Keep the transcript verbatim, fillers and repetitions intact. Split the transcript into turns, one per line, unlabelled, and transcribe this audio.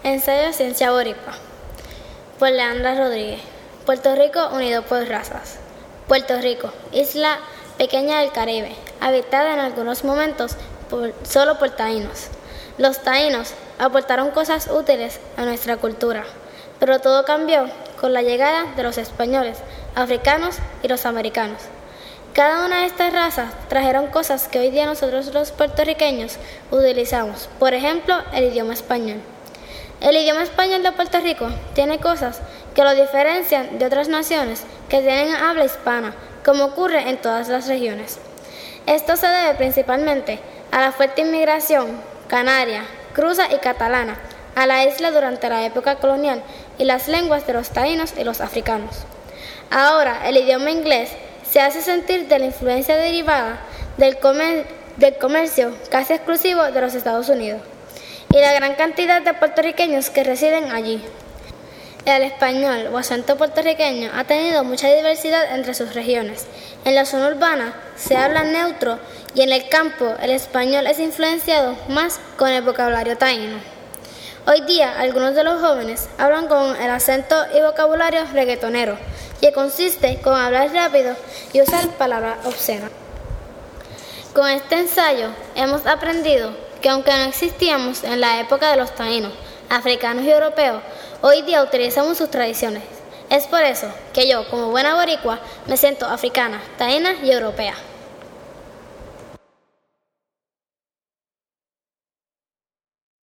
Ensayo de Ciencia Boricua, por Leandra Rodríguez. Puerto Rico unido por razas. Puerto Rico, isla pequeña del Caribe, habitada en algunos momentos por, solo por taínos. Los taínos aportaron cosas útiles a nuestra cultura, pero todo cambió con la llegada de los españoles, africanos y los americanos. Cada una de estas razas trajeron cosas que hoy día nosotros los puertorriqueños utilizamos, por ejemplo, el idioma español. El idioma español de Puerto Rico tiene cosas que lo diferencian de otras naciones que tienen habla hispana, como ocurre en todas las regiones. Esto se debe principalmente a la fuerte inmigración canaria, cruza y catalana a la isla durante la época colonial y las lenguas de los taínos y los africanos. Ahora, el idioma inglés se hace sentir de la influencia derivada del, comer del comercio casi exclusivo de los Estados Unidos y la gran cantidad de puertorriqueños que residen allí. El español o acento puertorriqueño ha tenido mucha diversidad entre sus regiones. En la zona urbana se habla neutro y en el campo el español es influenciado más con el vocabulario taíno. Hoy día algunos de los jóvenes hablan con el acento y vocabulario reggaetonero, que consiste con hablar rápido y usar palabras obscenas. Con este ensayo hemos aprendido que aunque no existíamos en la época de los taínos, africanos y europeos, hoy día utilizamos sus tradiciones. Es por eso que yo, como buena boricua, me siento africana, taína y europea.